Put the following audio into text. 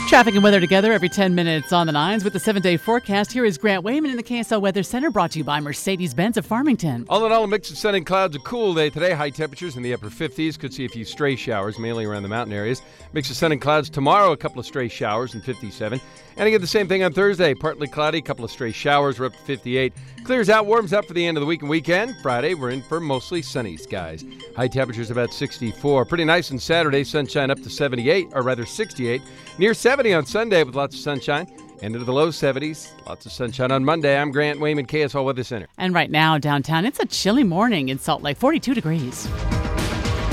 Traffic and weather together every 10 minutes on the nines with the 7-day forecast. Here is Grant Wayman in the KSL Weather Center, brought to you by Mercedes-Benz of Farmington. All in all, a mix of sun and clouds, a cool day today. High temperatures in the upper 50s. Could see a few stray showers, mainly around the mountain areas. Mix of sun and clouds tomorrow, a couple of stray showers and 57. And again, the same thing on Thursday. Partly cloudy, a couple of stray showers. We're up to 58. Clears out, warms up for the end of the week and weekend. Friday, we're in for mostly sunny skies. High temperatures about 64. Pretty nice on Saturday. Sunshine up to 78, or rather 68. Near 70 on Sunday with lots of sunshine. And into the low 70s. Lots of sunshine on Monday. I'm Grant Wayman, KSL Weather Center. And right now, downtown, it's a chilly morning in Salt Lake, 42 degrees.